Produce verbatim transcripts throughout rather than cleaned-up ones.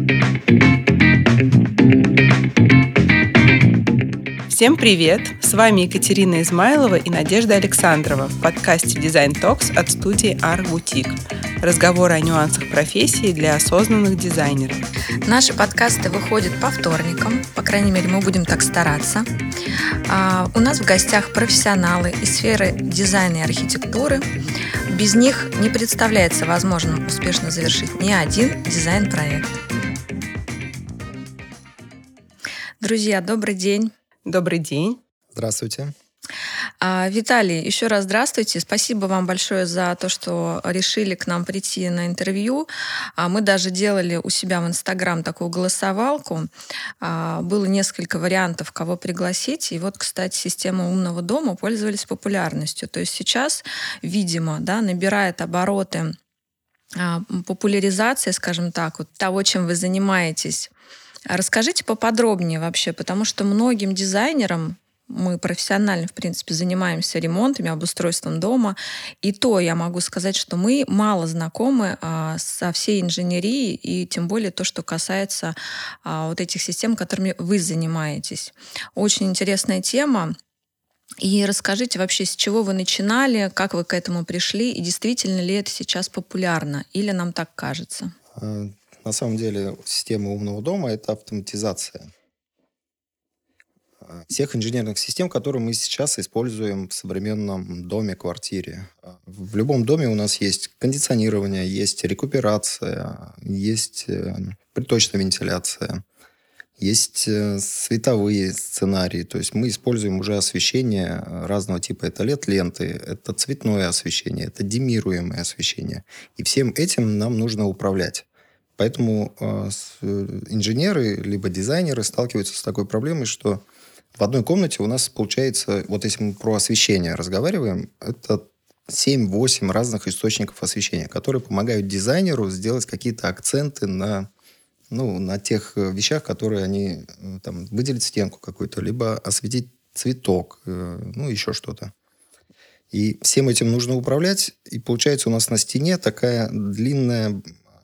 Всем привет! С вами Екатерина Измайлова и Надежда Александрова в подкасте Design Talks от студии Art Boutique. Разговоры о нюансах профессии для осознанных дизайнеров. Наши подкасты выходят по вторникам, по крайней мере, мы будем так стараться. А, у нас в гостях профессионалы из сферы дизайна и архитектуры. Без них не представляется возможным успешно завершить ни один дизайн-проект. Друзья, добрый день! Добрый день! Здравствуйте! А, Виталий, еще раз здравствуйте. Спасибо вам большое за то, что решили к нам прийти на интервью. А, мы даже делали у себя в Инстаграм такую голосовалку. А, было несколько вариантов, кого пригласить. И вот, кстати, система умного дома пользовались популярностью. То есть сейчас, видимо, да, набирает обороты а, популяризация, скажем так, вот того, чем вы занимаетесь. Расскажите поподробнее вообще, потому что многим дизайнерам, мы профессионально, в принципе, занимаемся ремонтами, обустройством дома, и то я могу сказать, что мы мало знакомы а, со всей инженерией, и тем более то, что касается а, вот этих систем, которыми вы занимаетесь. Очень интересная тема. И расскажите вообще, с чего вы начинали, как вы к этому пришли, и действительно ли это сейчас популярно, или нам так кажется? На самом деле система умного дома – это автоматизация всех инженерных систем, которые мы сейчас используем в современном доме, квартире. В любом доме у нас есть кондиционирование, есть рекуперация, есть приточная вентиляция, есть световые сценарии. То есть мы используем уже освещение разного типа. Это эл и ди-ленты, это цветное освещение, это диммируемое освещение. И всем этим нам нужно управлять. Поэтому э, инженеры либо дизайнеры сталкиваются с такой проблемой, что в одной комнате у нас получается, вот если мы про освещение разговариваем, это семь-восемь разных источников освещения, которые помогают дизайнеру сделать какие-то акценты на, ну, на тех вещах, которые они, там, выделить стенку какую-то, либо осветить цветок, э, ну, еще что-то. И всем этим нужно управлять, и получается у нас на стене такая длинная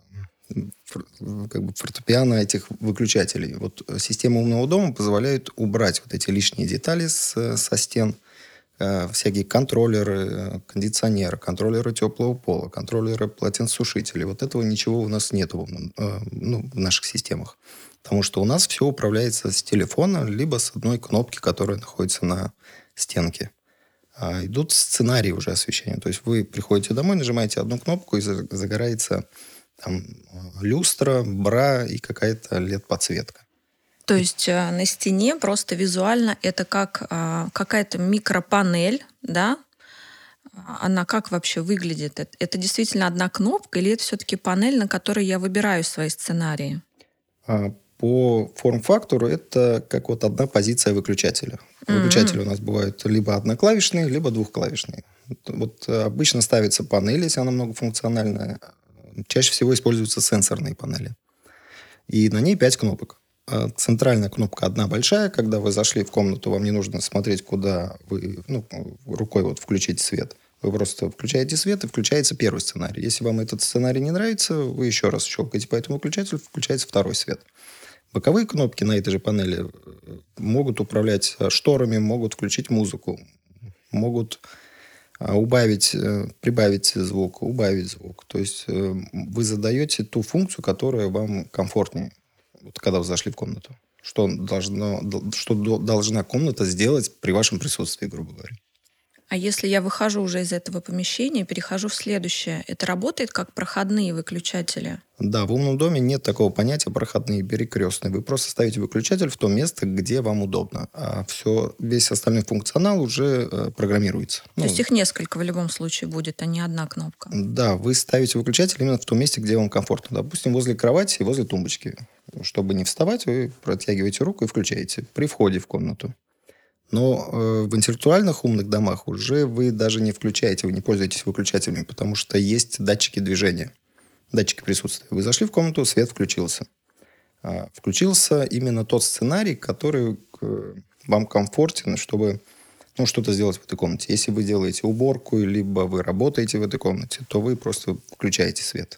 как бы фортепиано этих выключателей. Вот система умного дома позволяет убрать вот эти лишние детали с, со стен, э, всякие контроллеры, кондиционеры, контроллеры теплого пола, контроллеры полотенцесушителей. Вот этого ничего у нас нет в, э, ну, в наших системах. Потому что у нас все управляется с телефона, либо с одной кнопки, которая находится на стенке. А идут сценарии уже освещения. То есть вы приходите домой, нажимаете одну кнопку, и загорается там люстра, бра и какая-то эл и ди-подсветка. То есть э, на стене просто визуально это как э, какая-то микропанель, да? Она как вообще выглядит? Это, это действительно одна кнопка или это все-таки панель, на которой я выбираю свои сценарии? А, по форм-фактору это как вот одна позиция выключателя. Mm-hmm. Выключатели у нас бывают либо одноклавишные, либо двухклавишные. Вот обычно ставится панель, если она многофункциональная. Чаще всего используются сенсорные панели. И на ней пять кнопок. Центральная кнопка одна большая. Когда вы зашли в комнату, вам не нужно смотреть, куда вы, ну, рукой вот включите свет. Вы просто включаете свет, и включается первый сценарий. Если вам этот сценарий не нравится, вы еще раз щелкаете по этому выключателю, включается второй свет. Боковые кнопки на этой же панели могут управлять шторами, могут включить музыку, могут убавить, прибавить звук, убавить звук. То есть вы задаете ту функцию, которая вам комфортнее, вот когда вы зашли в комнату. Что, должно, что должна комната сделать при вашем присутствии, грубо говоря. А если я выхожу уже из этого помещения, перехожу в следующее, это работает как проходные выключатели? Да, в умном доме нет такого понятия проходные, перекрестные. Вы просто ставите выключатель в то место, где вам удобно. А все, весь остальной функционал уже э, программируется. То ну, есть их несколько в любом случае будет, а не одна кнопка? Да, вы ставите выключатель именно в том месте, где вам комфортно. Допустим, возле кровати и возле тумбочки. Чтобы не вставать, вы протягиваете руку и включаете при входе в комнату. Но э, в интеллектуальных умных домах уже вы даже не включаете, вы не пользуетесь выключателями, потому что есть датчики движения, датчики присутствия. Вы зашли в комнату, свет включился. А, включился именно тот сценарий, который э, вам комфортен, чтобы ну, что-то сделать в этой комнате. Если вы делаете уборку, либо вы работаете в этой комнате, то вы просто включаете свет.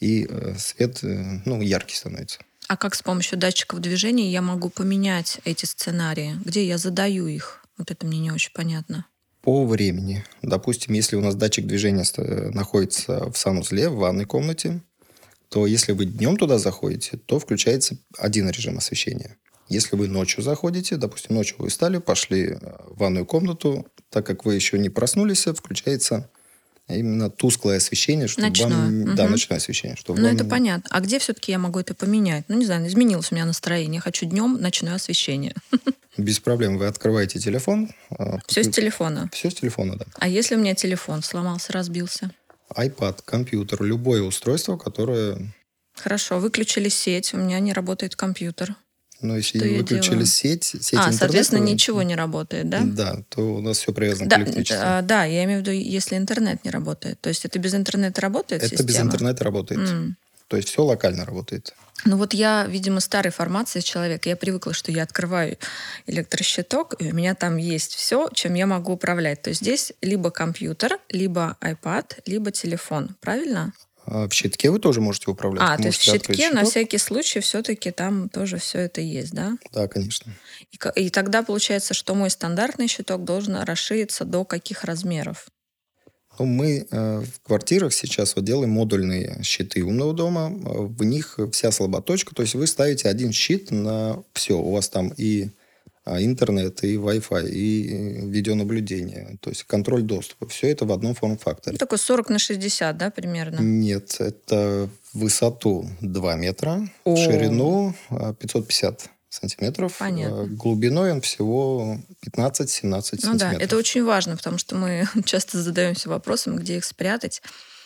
и э, свет э, ну, яркий становится. А как с помощью датчиков движения я могу поменять эти сценарии? Где я задаю их? Вот это мне не очень понятно. По времени. Допустим, если у нас датчик движения ст- находится в санузле, в ванной комнате, то если вы днем туда заходите, то включается один режим освещения. Если вы ночью заходите, допустим, ночью вы встали, пошли в ванную комнату, так как вы еще не проснулись, включается именно тусклое освещение, чтобы Ночное. вам... Угу. Да, ночное освещение. Чтобы Ну, вам... это понятно. А где все-таки я могу это поменять? Ну, не знаю, изменилось у меня настроение. Я хочу днем ночное освещение. Без проблем. Вы открываете телефон. Все с телефона? Все с телефона, да. А если у меня телефон сломался, разбился? iPad, компьютер, любое устройство, которое... Хорошо, выключили сеть, у меня не работает компьютер. Но если Что я выключили делаю? сеть, сеть А, интернета, соответственно, ничего не работает, да? Да, то у нас все привязано Да, к электричеству. да, да, я имею в виду, если интернет не работает. То есть это без интернета работает Это система? без интернета работает. М. То есть все локально работает. Ну вот я, видимо, старой формации человек. Я привыкла, что я открываю электрощиток, и у меня там есть все, чем я могу управлять. То есть здесь либо компьютер, либо iPad, либо телефон. Правильно? А в щитке вы тоже можете управлять. А, Вы то есть в можете открыть щитке на щиток. всякий случай все-таки там тоже все это есть, да? Да, конечно. И, ка- и тогда получается, что мой стандартный щиток должен расшириться до каких размеров? Ну, мы э, в квартирах сейчас вот делаем модульные щиты умного дома. Э, В них вся слаботочка. То есть вы ставите один щит на все. У вас там и а, интернет, и Wi-Fi, и э, видеонаблюдение. То есть контроль доступа. Все это в одном Ну, форм-факторе. такой сорок на шестьдесят, да, примерно? Нет, это в высоту два метра, О. в ширину а, пятьсот пятьдесят сантиметров. Понятно. А, Глубиной он всего пятнадцать-семнадцать Ну да, сантиметров. это очень важно, потому что мы часто задаемся вопросом, где их спрятать,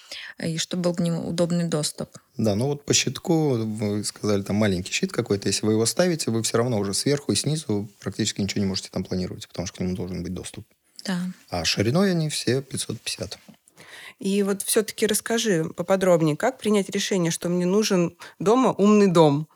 и чтобы был к ним удобный доступ. Да, ну вот по щитку, вы сказали, там маленький щит какой-то. Если вы его ставите, вы все равно уже сверху и снизу практически ничего не можете там планировать, потому что к нему должен быть доступ. Да. А шириной они все пятьсот пятьдесят. И вот все-таки расскажи поподробнее, как принять решение, что мне нужен дома умный дом?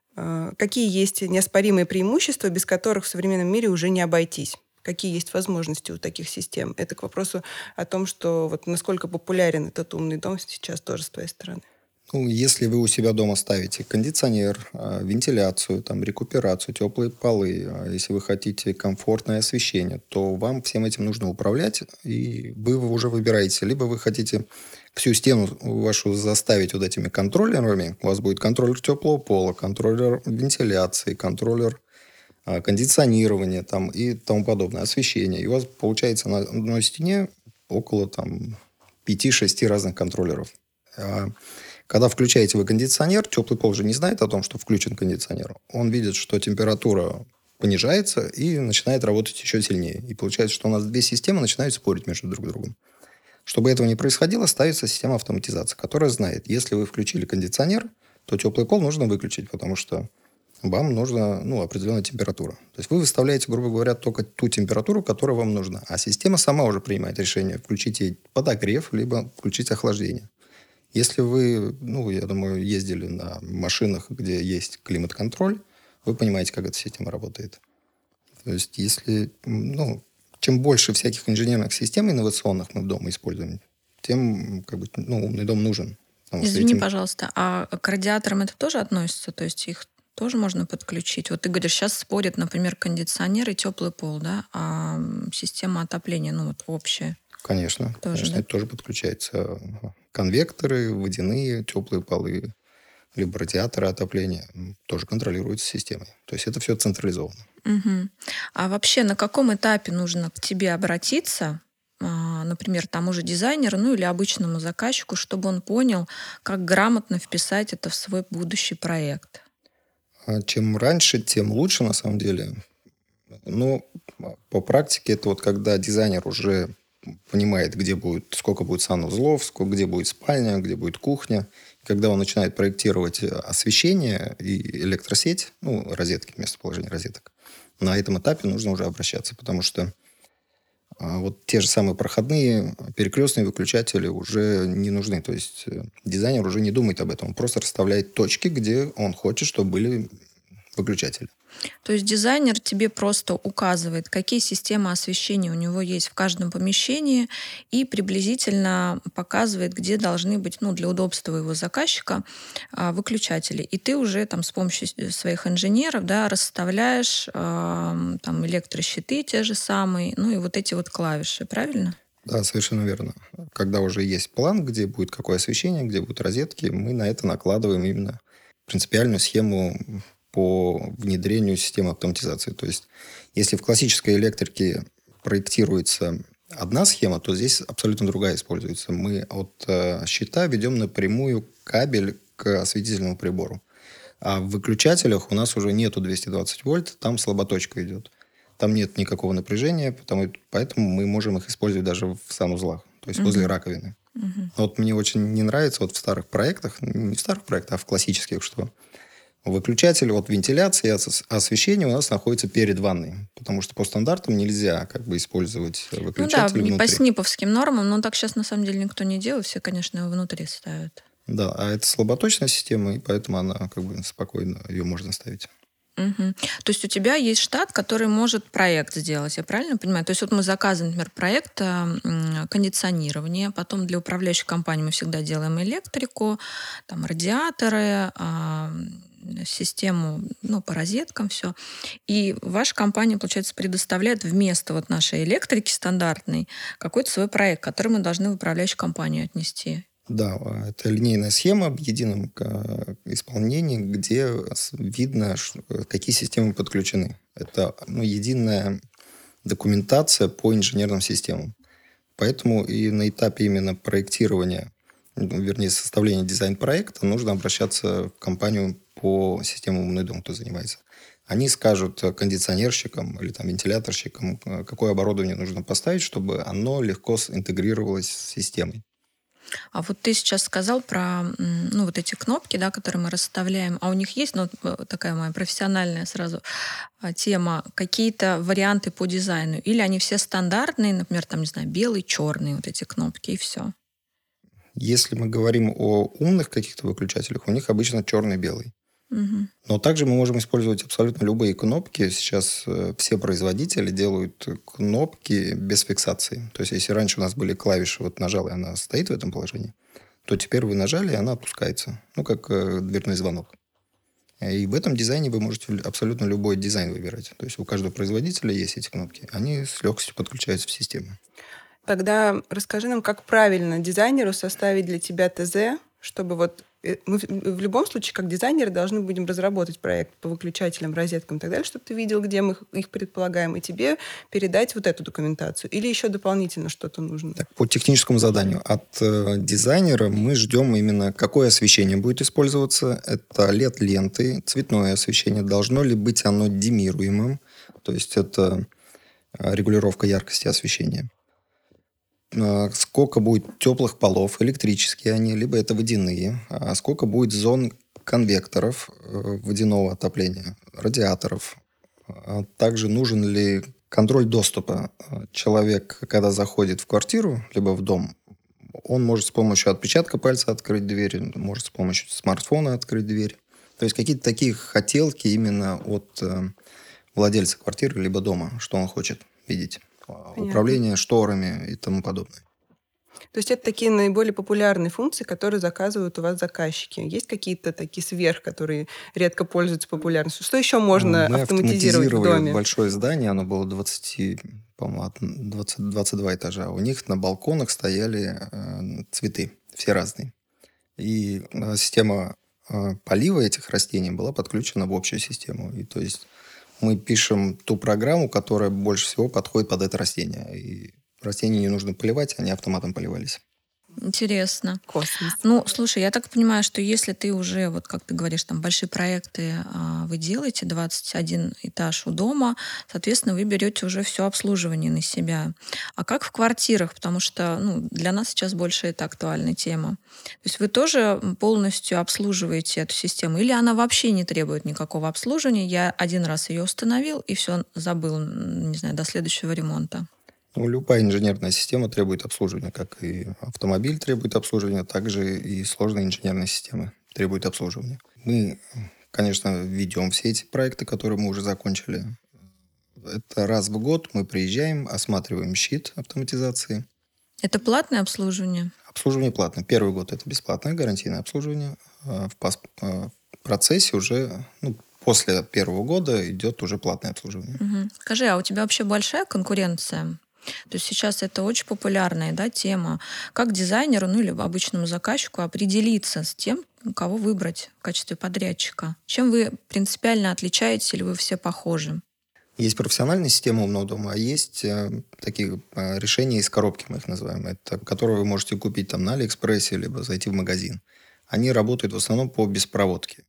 Э, Какие есть неоспоримые преимущества, без которых в современном мире уже не обойтись? Какие есть возможности у таких систем? Это к вопросу о том, что вот насколько популярен этот умный дом сейчас тоже с твоей стороны. Ну, если вы у себя дома ставите кондиционер, а, вентиляцию, там, рекуперацию, теплые полы, а если вы хотите комфортное освещение, то вам всем этим нужно управлять, и вы уже выбираете. Либо вы хотите всю стену вашу заставить вот этими контроллерами. У вас будет контроллер теплого пола, контроллер вентиляции, контроллер а, кондиционирования там, и тому подобное, освещение. И у вас получается на одной стене около там, пяти-шести разных контроллеров. А Когда включаете вы кондиционер, теплый пол же не знает о том, что включен кондиционер. Он видит, что температура понижается и начинает работать еще сильнее. И получается, что у нас две системы начинают спорить между друг другом. Чтобы этого не происходило, ставится система автоматизации, которая знает, если вы включили кондиционер, то теплый пол нужно выключить, потому что вам нужна ну, определенная температура. То есть вы выставляете, грубо говоря, только ту температуру, которая вам нужна. А система сама уже принимает решение, включить ей подогрев, либо включить охлаждение. Если вы, ну, я думаю, ездили на машинах, где есть климат-контроль, вы понимаете, как эта система работает. То есть, если, ну, чем больше всяких инженерных систем инновационных мы в дома используем, тем, как бы, ну, умный дом нужен. Потому что Извини, этим- пожалуйста, а к радиаторам это тоже относится? То есть их тоже можно подключить? Вот ты говоришь, сейчас спорят, например, кондиционер и теплый пол, да, а м, система отопления, ну вот общая. Конечно, Тоже, конечно, да? это тоже подключается. Конвекторы, водяные, теплые полы, либо радиаторы отопления м, тоже контролируются системой. То есть это все централизовано. Мгм. А вообще на каком этапе нужно к тебе обратиться, а, например, тому же дизайнеру, ну или обычному заказчику, чтобы он понял, как грамотно вписать это в свой будущий проект? А Чем раньше, тем лучше на самом деле. Но а, по практике это вот когда дизайнер уже понимает, где будет, сколько будет санузлов, сколько, где будет спальня, где будет кухня. Когда он начинает проектировать освещение и электросеть, ну, розетки, местоположение розеток, на этом этапе нужно уже обращаться, потому что а, вот те же самые проходные перекрестные выключатели уже не нужны. То есть э, дизайнер уже не думает об этом. Он просто расставляет точки, где он хочет, чтобы были выключателя. То есть дизайнер тебе просто указывает, какие системы освещения у него есть в каждом помещении и приблизительно показывает, где должны быть, ну, для удобства его заказчика, а, выключатели. И ты уже там с помощью с- своих инженеров, да, расставляешь ам, там электрощиты те же самые, ну и вот эти вот клавиши, правильно? Да, совершенно верно. Когда уже есть план, где будет какое освещение, где будут розетки, мы на это накладываем именно принципиальную схему по внедрению системы автоматизации. То есть, если в классической электрике проектируется одна схема, то здесь абсолютно другая используется. Мы от э, щита ведем напрямую кабель к осветительному прибору. А в выключателях у нас уже нету двести двадцать вольт, там слаботочка идет. Там нет никакого напряжения, потому, поэтому мы можем их использовать даже в санузлах, то есть возле Мгм. раковины. Мгм. Но вот мне очень не нравится вот в старых проектах, не в старых проектах, а в классических, что выключатель от вентиляции, от освещения у нас находится перед ванной, потому что по стандартам нельзя как бы использовать Ну да, выключатель не по внутри. сниповским нормам, но так сейчас на самом деле никто не делает, все, конечно, его внутри ставят. Да, а это слаботочная система, и поэтому она как бы спокойно ее можно ставить. Мгм. То есть у тебя есть штат, который может проект сделать, я правильно понимаю? То есть вот мы заказываем, например, проект а, м, кондиционирования, потом для управляющей компании мы всегда делаем электрику, там радиаторы, а, м, систему, ну, по розеткам, все. И ваша компания, получается, предоставляет вместо вот нашей электрики стандартной какой-то свой проект, который мы должны в управляющую компанию отнести. Да, а, это линейная схема в едином э, исполнении, где с- видно, ш- э, какие системы подключены. Это, ну, единая документация по инженерным системам. Поэтому и на этапе именно проектирования, ну, вернее, составления дизайн-проекта нужно обращаться в компанию по системам «Умный дом», кто занимается. Они скажут э, кондиционерщикам или там, вентиляторщикам, э, какое оборудование нужно поставить, чтобы оно легко с- интегрировалось с системой. А вот ты сейчас сказал про, м, ну, вот эти кнопки, да, которые мы расставляем. А у них есть, ну, вот, э, такая моя профессиональная сразу а, тема, какие-то варианты по дизайну? Или они все стандартные, например, там, не знаю, белый, черный, вот эти кнопки, и все? Если мы говорим о умных каких-то выключателях, у них обычно черный-белый. Мгм. Но также мы можем использовать абсолютно любые кнопки. Сейчас э, все производители делают кнопки без фиксации. То есть, если раньше у нас были клавиши, вот нажал, и она стоит в этом положении, то теперь вы нажали, и она опускается. Ну, как э, дверной звонок. И в этом дизайне вы можете л- абсолютно любой дизайн выбирать. То есть, у каждого производителя есть эти кнопки. Они с легкостью подключаются в систему. Тогда расскажи нам, как правильно дизайнеру составить для тебя ТЗ, чтобы вот э, мы в в любом случае, как дизайнеры, должны будем разработать проект по выключателям, розеткам и так далее, чтобы ты видел, где мы их их предполагаем, и тебе передать вот эту документацию. Или еще дополнительно что-то нужно? Так, по техническому заданию от э, дизайнера мы ждем именно, какое освещение будет использоваться. Это L E D-ленты, цветное освещение. Должно ли быть оно демируемым? То есть это э, регулировка яркости освещения. Э, Сколько будет теплых полов, электрические они, либо это водяные. А сколько будет зон конвекторов э, водяного отопления, радиаторов. А также нужен ли контроль доступа. Э, Человек, когда заходит в квартиру, либо в дом, он может с помощью отпечатка пальца открыть дверь, может с помощью смартфона открыть дверь. То есть какие-то такие хотелки именно от э, владельца квартиры либо дома, что он хочет видеть. А, Понятно. Управление шторами и тому подобное. То есть это такие наиболее популярные функции, которые заказывают у вас заказчики. Есть какие-то такие сверх, которые редко пользуются популярностью? Что еще А, можно Мы автоматизировать в автоматизировали доме? большое здание, оно было двадцать, по-моему, от двадцать, двадцать два этажа. У них на балконах стояли э, цветы, все разные. И э, система э, полива этих растений была подключена в общую систему. И то есть мы пишем ту программу, которая больше всего подходит под это растение. И растения не нужно поливать, они автоматом поливались. Интересно. Космос. Ну, слушай, я так понимаю, что если ты уже, вот как ты говоришь, там большие проекты а, вы делаете, двадцать один этаж у дома, соответственно, вы берете уже все обслуживание на себя. А как в квартирах? Потому что, ну, для нас сейчас больше это актуальная тема. То есть вы тоже м, полностью обслуживаете эту систему, или она вообще не требует никакого обслуживания? Я один раз ее установил и все забыл, м, не знаю, до следующего ремонта. Ну, любая инженерная система требует обслуживания, как и автомобиль требует обслуживания, также и сложные инженерные системы требуют обслуживания. Мы конечно, ведем все эти проекты, которые мы уже закончили. Это раз в год мы приезжаем, осматриваем щит автоматизации. Это платное обслуживание? Обслуживание платное. Первый год это бесплатное гарантийное обслуживание. В пас- в процессе уже, ну, после первого года идет уже платное обслуживание. Мгм. Скажи, а у тебя вообще большая конкуренция? То есть сейчас это очень популярная, да, тема. Как дизайнеру, ну или обычному заказчику определиться с тем, кого выбрать в качестве подрядчика? Чем вы принципиально отличаетесь или вы все похожи? Есть профессиональная система умного дома, а есть э, такие э, решения из коробки, мы их называем, это, которые вы можете купить там на Алиэкспрессе, либо зайти в магазин. Они работают в основном по беспроводке.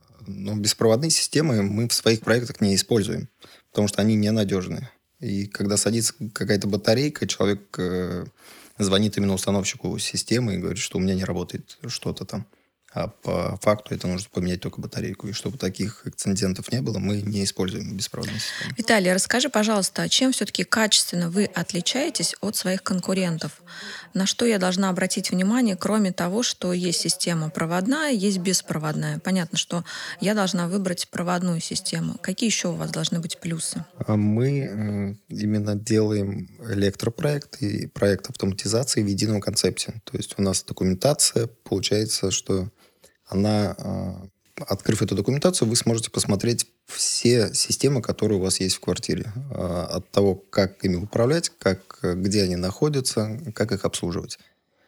Но беспроводные системы мы в своих проектах не используем, потому что они ненадежны. И когда садится какая-то батарейка, человек э, звонит именно установщику системы и говорит, что у меня не работает что-то там. А по факту это нужно поменять только батарейку. И чтобы таких инцидентов не было, мы не используем беспроводные системы. Виталий, расскажи, пожалуйста, а чем все-таки качественно вы отличаетесь от своих конкурентов? На что я должна обратить внимание, кроме того, что есть система проводная, есть беспроводная? Понятно, что я должна выбрать проводную систему. Какие еще у вас должны быть плюсы? А Мы э, именно делаем электропроект и проект автоматизации в едином концепте. То есть у нас документация, получается, что она, э, открыв эту документацию, вы сможете посмотреть все системы, которые у вас есть в квартире. Э, От того, как ими управлять, как, э, где они находятся, как их обслуживать.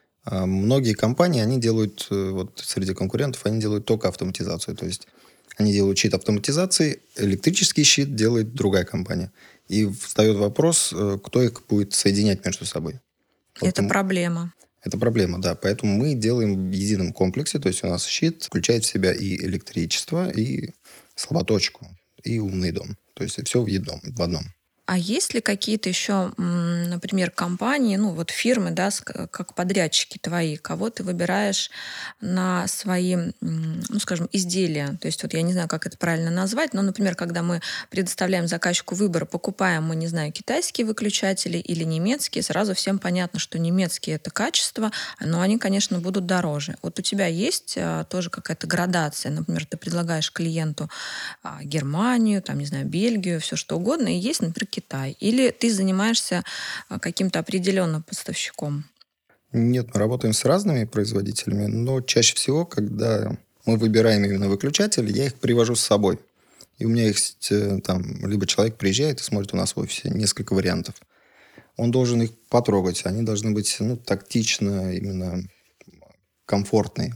А Многие компании, они делают, э, вот среди конкурентов, они делают только автоматизацию. То есть они делают щит автоматизации, электрический щит делает другая компания. И встает вопрос, э, кто их будет соединять между собой. Это Вот проблема. это проблема, да. Поэтому мы делаем в едином комплексе. То есть у нас щит включает в себя и электричество, и слаботочку, и умный дом. То есть все в едном, в одном. А есть ли какие-то еще, м, например, компании, ну вот фирмы, да, с- как подрядчики твои, кого ты выбираешь на свои, м, ну скажем, изделия? То есть вот я не знаю, как это правильно назвать, но, например, когда мы предоставляем заказчику выбор, покупаем мы, не знаю, китайские выключатели или немецкие, сразу всем понятно, что немецкие это качество, но они, конечно, будут дороже. Вот у тебя есть а, тоже какая-то градация, например, ты предлагаешь клиенту а, Германию, там, не знаю, Бельгию, все что угодно, и есть, например, Китай. Или ты занимаешься а, каким-то определенным поставщиком? Нет, мы работаем с разными производителями, но чаще всего, когда мы выбираем именно выключатели, я их привожу с собой. И у меня есть э, там, либо человек приезжает и смотрит у нас в офисе несколько вариантов. Он должен их потрогать, они должны быть, ну, тактично, именно комфортные.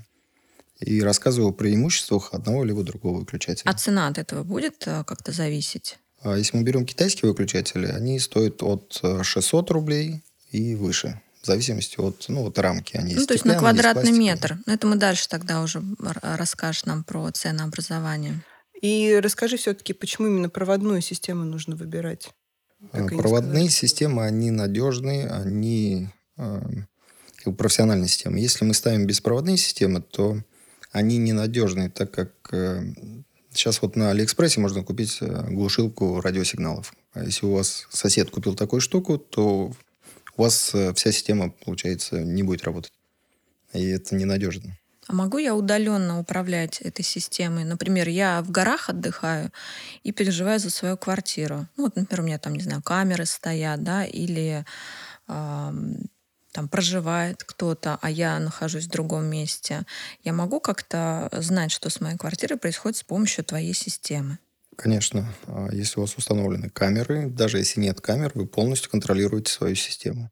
И рассказываю о преимуществах одного либо другого выключателя. А цена от этого будет а, как-то зависеть? А если мы берем китайские выключатели, они стоят от э, шестьсот рублей и выше. В зависимости от, ну, от рамки. Они Ну, есть то есть на стеклянные, есть квадратный пластиковые. метр. Но это мы дальше тогда уже р- расскажешь нам про ценообразование. И расскажи все-таки, почему именно проводную систему нужно выбирать? Так и не Проводные сказали. системы, они надежные, они э, как бы профессиональные системы. Если мы ставим беспроводные системы, то они ненадежные, так как э, сейчас вот на Алиэкспрессе можно купить э, глушилку радиосигналов. А если у вас сосед купил такую штуку, то у вас э, вся система, получается, не будет работать. И это ненадежно. А могу я удаленно управлять этой системой? Например, я в горах отдыхаю и переживаю за свою квартиру. Ну, вот, например, у меня там, не знаю, камеры стоят, да, или ам, там проживает кто-то, а я нахожусь в другом месте. Я могу как-то знать, что с моей квартирой происходит с помощью твоей системы? Конечно, а если у вас установлены камеры, даже если нет камер, вы полностью контролируете свою систему.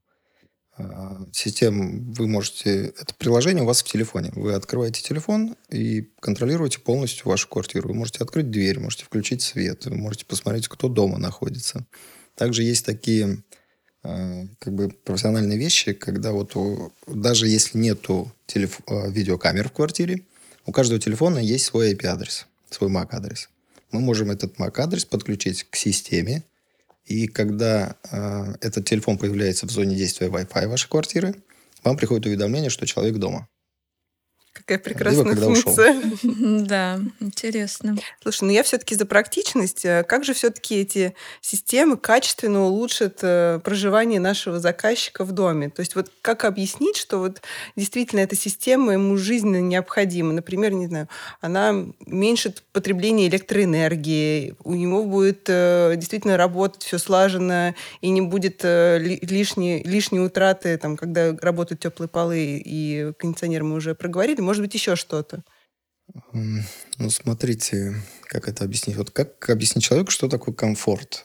А, Систем вы можете... Это приложение у вас в телефоне. Вы открываете телефон и контролируете полностью вашу квартиру. Вы можете открыть дверь, можете включить свет, вы можете посмотреть, кто дома находится. Также есть такие а, как бы профессиональные вещи, когда вот у- даже если нету телеф- а, видеокамер в квартире, у каждого телефона есть свой ай пи-адрес, свой мак-адрес. Мы можем этот мак-адрес подключить к системе, и когда э, этот телефон появляется в зоне действия Wi-Fi вашей квартиры, вам приходит уведомление, что человек дома. Какая либо прекрасная когда ушел. функция. Да, интересно. Слушай, ну я все-таки за практичность. Э, Как же все-таки эти системы качественно улучшат э, проживание нашего заказчика в доме? То есть вот как объяснить, что вот действительно эта система ему жизненно необходима? Например, не знаю, она уменьшит потребление электроэнергии, у него будет э, действительно работать все слаженно и не будет э, ли- лишней, лишней утраты, там, когда работают теплые полы и кондиционер, мы уже проговорили, может быть, еще что-то. М, Ну, смотрите, как это объяснить. Вот как объяснить человеку, что такое комфорт?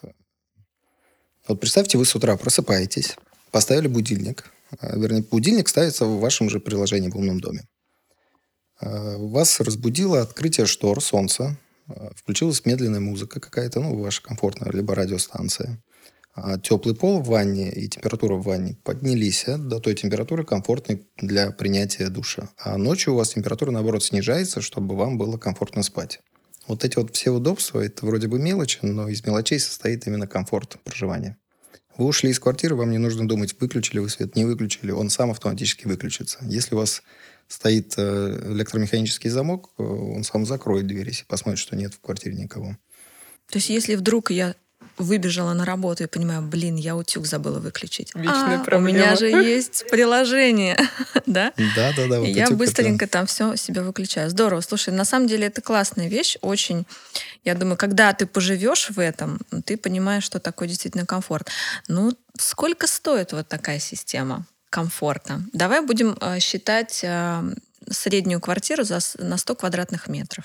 Вот представьте, вы с утра просыпаетесь, поставили будильник. а, Вернее, будильник ставится в вашем же приложении в умном доме. А, Вас разбудило открытие штор, солнца. а, Включилась медленная музыка какая-то, ну, ваша комфортная, либо радиостанция. А теплый пол в ванне и температура в ванне поднялись а, до той температуры, комфортной для принятия душа. А ночью у вас температура, наоборот, снижается, чтобы вам было комфортно спать. Вот эти вот все удобства, это вроде бы мелочи, но из мелочей состоит именно комфорт проживания. Вы ушли из квартиры, вам не нужно думать, выключили вы свет, не выключили, он сам автоматически выключится. Если у вас стоит э, электромеханический замок, э, он сам закроет дверь, если посмотрит, что нет в квартире никого. То есть если вдруг я выбежала на работу и понимаю, блин, я утюг забыла выключить. Вечная А, у проблема. меня же есть приложение, да? Да-да-да, И вот я утюг это- быстренько там все себя выключаю. Здорово. Слушай, на самом деле это классная вещь, очень. Я думаю, когда ты поживешь в этом, ты понимаешь, что такое действительно комфорт. Ну, сколько стоит вот такая система комфорта? Давай будем э, считать э, среднюю квартиру за, с- на сто квадратных метров.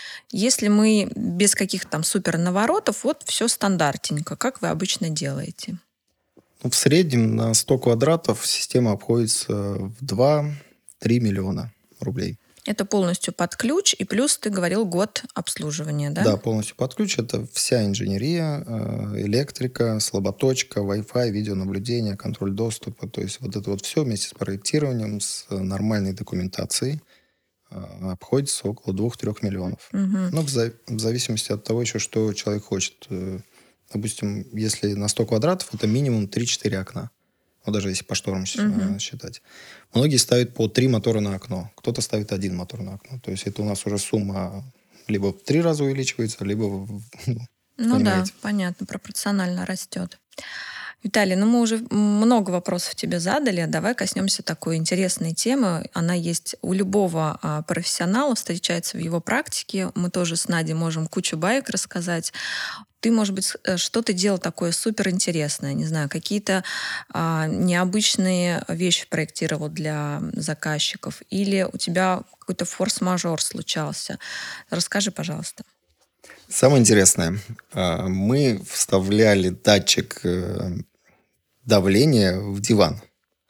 Если мы без каких-то там супер наворотов, вот все стандартненько, как вы обычно делаете. Ну, в среднем на сто квадратов система обходится в два-три миллиона рублей. Это полностью под ключ, и плюс ты говорил год обслуживания, да? Да, полностью под ключ. Это вся инженерия, э, электрика, слаботочка, Wi-Fi, видеонаблюдение, контроль доступа. То есть вот это вот все вместе с проектированием, с нормальной документацией э, обходится около двух-трех миллионов. Мгм. Ну, в, за- в зависимости от того еще, что человек хочет. Э, Допустим, если на сто квадратов, это минимум три-четыре окна. Ну, даже если по шторам щ- Мгм. э, считать. Многие ставят по три мотора на окно. Кто-то ставит один мотор на окно. То есть это у нас уже сумма либо в три раза увеличивается, либо, в- ну, Ну понимаете. да, понятно, пропорционально растет. Виталий, ну мы уже много вопросов тебе задали. Давай коснемся такой интересной темы. Она есть у любого а, профессионала, встречается в его практике. Мы тоже с Надей можем кучу баек рассказать. Ты, может быть, с- э, что-то делал такое суперинтересное, не знаю, какие-то а, необычные вещи проектировал для заказчиков, или у тебя какой-то форс-мажор случался. Расскажи, пожалуйста. Самое интересное. а, Мы вставляли датчик э, давления в диван.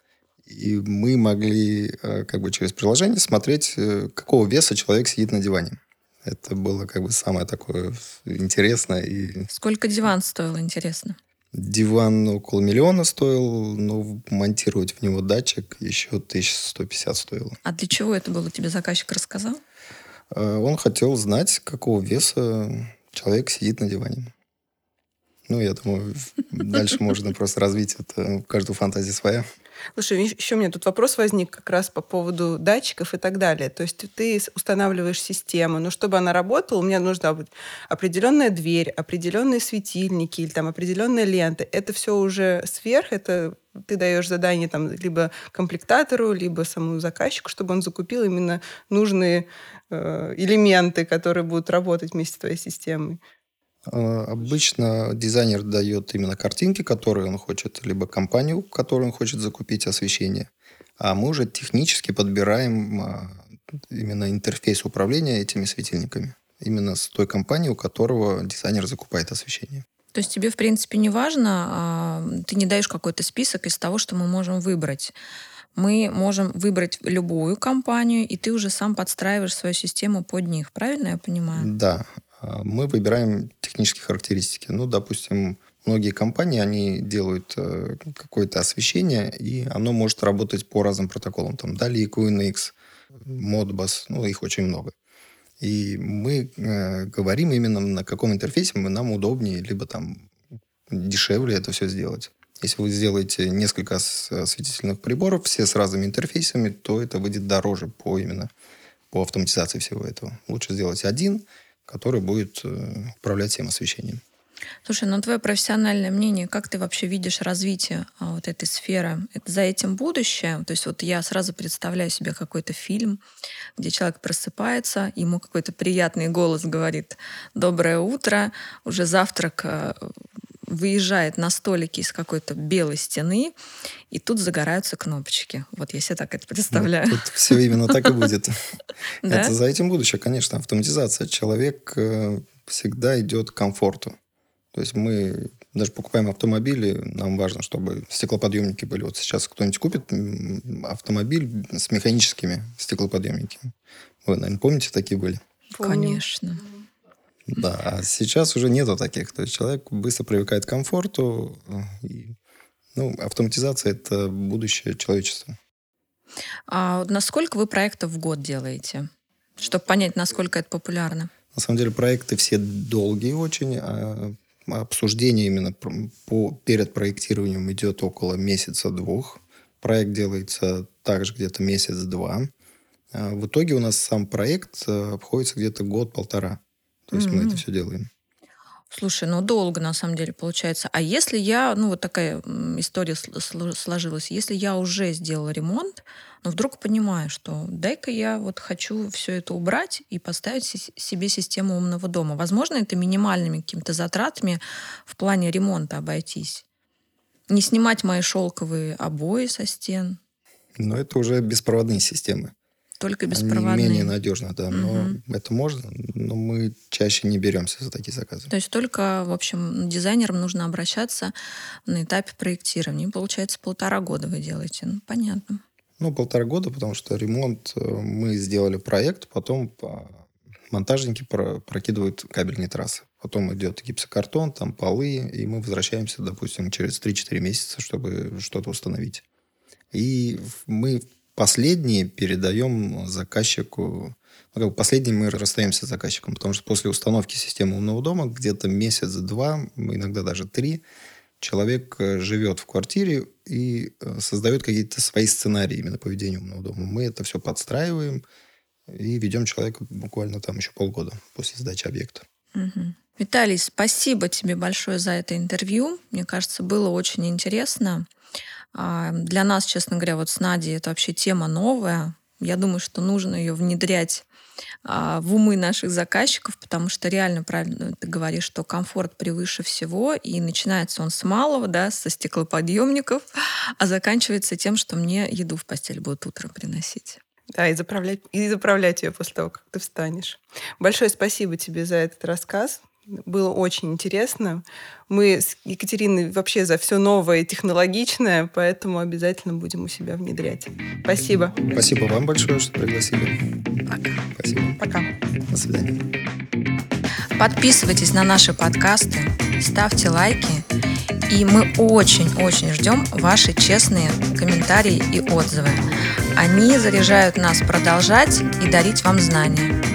И мы могли э, как бы через приложение смотреть, э, какого веса человек сидит на диване. Это было как бы самое такое интересное. И Сколько диван стоил, интересно? диван около миллиона стоил, но монтировать в него датчик еще тысяча сто пятьдесят стоило. А для чего это было? Тебе заказчик рассказал? Э, Он хотел знать, какого веса человек сидит на диване. Ну, я думаю, дальше можно просто развить это. У каждого фантазия своя. Слушай, еще у меня тут вопрос возник как раз по поводу датчиков и так далее. То есть ты с- устанавливаешь систему, но чтобы она работала, у меня нужна быть определенная дверь, определенные светильники или там определенная лента. Это все уже сверх, это ты даешь задание там либо комплектатору, либо самому заказчику, чтобы он закупил именно нужные э, элементы, которые будут работать вместе с твоей системой. А, Обычно дизайнер дает именно картинки, которые он хочет, либо компанию, которую он хочет закупить освещение. А мы уже технически подбираем а, именно интерфейс управления этими светильниками. Именно с той компанией, у которого дизайнер закупает освещение. То есть тебе, в принципе, не важно, а, ты не даешь какой-то список из того, что мы можем выбрать. Мы можем выбрать любую компанию, и ты уже сам подстраиваешь свою систему под них. Правильно я понимаю? Да, а, мы выбираем технические характеристики. Ну, допустим, многие компании, они делают э, какое-то освещение, и оно может работать по разным протоколам. Там Dali, кью эн икс, Modbus, ну, их очень много. И мы э, говорим именно, на каком интерфейсе мы, нам удобнее, либо там дешевле это все сделать. Если вы сделаете несколько ос- осветительных приборов, все с разными интерфейсами, то это выйдет дороже по именно по автоматизации всего этого. Лучше сделать один, который будет управлять всем освещением. Слушай, ну твое профессиональное мнение, как ты вообще видишь развитие а, вот этой сферы? Это за этим будущее? То есть вот я сразу представляю себе какой-то фильм, где человек просыпается, ему какой-то приятный голос говорит «Доброе утро», уже завтрак а, выезжает на столике из какой-то белой стены, и тут загораются кнопочки. Вот я себе так это представляю. Ну, тут все именно так и будет. Это за этим будущее, конечно, автоматизация. Человек всегда идет к комфорту. То есть мы даже покупаем автомобили, нам важно, чтобы стеклоподъемники были. Вот сейчас кто-нибудь купит автомобиль с механическими стеклоподъемниками. Вы, наверное, помните, такие были? Конечно. Да, а сейчас уже нету таких. То есть человек быстро привыкает к комфорту. И, ну, автоматизация – это будущее человечества. А насколько вы проектов в год делаете? Чтобы понять, насколько это популярно. На самом деле проекты все долгие очень. А обсуждение именно по, перед проектированием идет около месяца-двух. Проект делается также где-то месяц-два. А в итоге у нас сам проект обходится где-то год-полтора. То есть mm-hmm. мы это все делаем. Слушай, ну долго на самом деле получается. А если я, ну вот такая история сложилась, если я уже сделала ремонт, но вдруг понимаю, что дай-ка я вот хочу все это убрать и поставить себе систему умного дома. Возможно, это минимальными какими-то затратами в плане ремонта обойтись. Не снимать мои шелковые обои со стен. Но это уже беспроводные системы. Только беспроводные. Они менее надежно, да. Но угу. это можно, но мы чаще не беремся за такие заказы. То есть только, в общем, дизайнерам нужно обращаться на этапе проектирования. Получается, полтора года вы делаете. Ну, понятно. Ну, полтора года, потому что ремонт, мы сделали проект, потом монтажники прокидывают кабельные трассы. Потом идет гипсокартон, там полы, и мы возвращаемся, допустим, через три-четыре месяца, чтобы что-то установить. И мы последние передаем заказчику. Ну, как бы последние мы расстаемся с заказчиком, потому что после установки системы умного дома где-то месяц-два, иногда даже три, человек живет в квартире и создает какие-то свои сценарии именно поведения умного дома. Мы это все подстраиваем и ведем человека буквально там еще полгода после сдачи объекта. Угу. Виталий, спасибо тебе большое за это интервью. Мне кажется, было очень интересно. Для нас, честно говоря, вот с Надей это вообще тема новая. Я думаю, что нужно ее внедрять в умы наших заказчиков, потому что реально правильно ты говоришь, что комфорт превыше всего, и начинается он с малого, да, со стеклоподъемников, а заканчивается тем, что мне еду в постель будут утром приносить. Да, и заправлять, и заправлять ее после того, как ты встанешь. Большое спасибо тебе за этот рассказ. Было очень интересно. Мы с Екатериной вообще за все новое и технологичное, поэтому обязательно будем у себя внедрять. Спасибо. Спасибо вам большое, что пригласили. Пока. Спасибо. Пока. До свидания. Подписывайтесь на наши подкасты, ставьте лайки, и мы очень-очень ждем ваши честные комментарии и отзывы. Они заряжают нас продолжать и дарить вам знания.